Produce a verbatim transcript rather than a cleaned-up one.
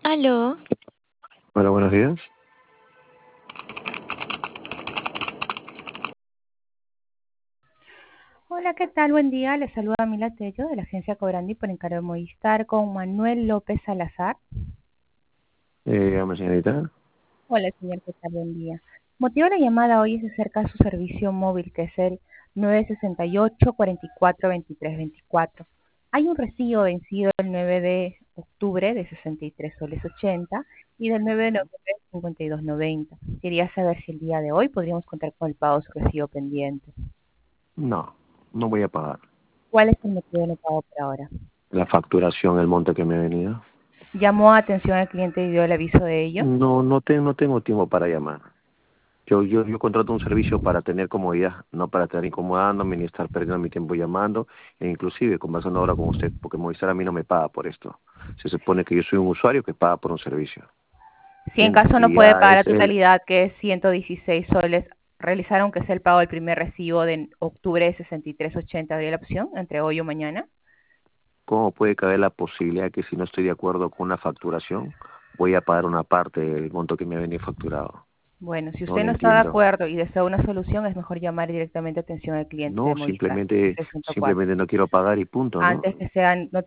Aló, Hola, buenos días. Hola, ¿qué tal? Buen día. Les saluda Mila Tello de la agencia Cobrandi por encargo de Movistar con Manuel López Salazar. Eh, dígame, señorita. Hola, señor, ¿qué tal? Buen día. Motivo de la llamada hoy es acerca de su servicio móvil, que es el nueve sesenta y ocho, cuarenta y cuatro, veintitrés veinticuatro. Hay un recibo vencido el nueve de octubre de sesenta y tres soles ochenta y del nueve de noviembre de cincuenta y dos noventa. Quería saber si el día de hoy podríamos contar con el pago de su recibo pendiente. No, no voy a pagar. ¿Cuál es el motivo de no pago por ahora? La facturación, el monte que me ha venido. ¿Llamó a atención al cliente y dio el aviso de ello? No, no, te, no tengo tiempo para llamar. Yo, yo, yo contrato un servicio para tener comodidad, no para estar incomodándome ni estar perdiendo mi tiempo llamando, e inclusive conversando ahora con usted, porque Movistar a mí no me paga por esto. Se supone que yo soy un usuario que paga por un servicio. Si en ¿Entiendes? caso no Y puede ya pagar es la el, totalidad, que es ciento dieciséis soles, realizaron que es el pago del primer recibo de octubre de sesenta y tres ochenta, ¿habría la opción entre hoy o mañana? ¿cómo puede caber la posibilidad que si no estoy de acuerdo con una facturación, voy a pagar una parte del monto que me ha venido facturado? Bueno, si No usted lo no está de entiendo. acuerdo y desea una solución, es mejor llamar directamente a atención al cliente de No, Movistar, simplemente, sesenta y cuatro. simplemente no quiero pagar y punto, ¿no? Antes que sean, no